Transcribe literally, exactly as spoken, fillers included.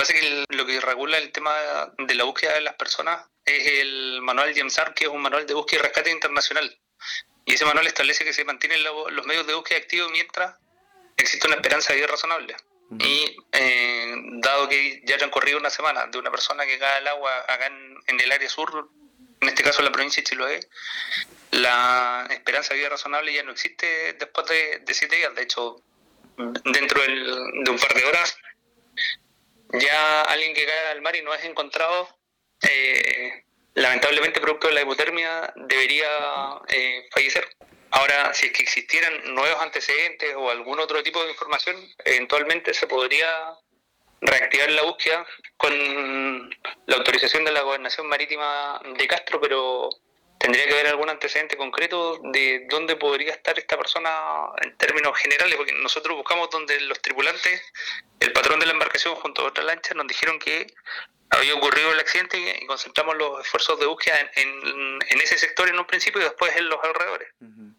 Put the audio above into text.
pasa es que el, lo que regula el tema de la búsqueda de las personas es el manual GEMSAR, que es un manual de búsqueda y rescate internacional. Y ese manual establece que se mantienen los medios de búsqueda activos mientras existe una esperanza de vida razonable. Uh-huh. Y eh, dado que ya transcurrido una semana de una persona que cae al agua acá en, en el área sur, en este caso en la provincia de Chiloé, la esperanza de vida razonable ya no existe después de, de siete días. De hecho, dentro del, de un par de horas, ya alguien que cae al mar y no es encontrado, eh, lamentablemente producto de la hipotermia, debería eh, fallecer. Ahora, si es que existieran nuevos antecedentes o algún otro tipo de información, eventualmente se podría reactivar la búsqueda con la autorización de la Gobernación Marítima de Castro, pero tendría que haber algún antecedente concreto de dónde podría estar esta persona en términos generales, porque nosotros buscamos donde los tripulantes, el patrón de la embarcación junto a otra lancha, nos dijeron que había ocurrido el accidente y concentramos los esfuerzos de búsqueda en, en, en ese sector en un principio y después en los alrededores. Uh-huh.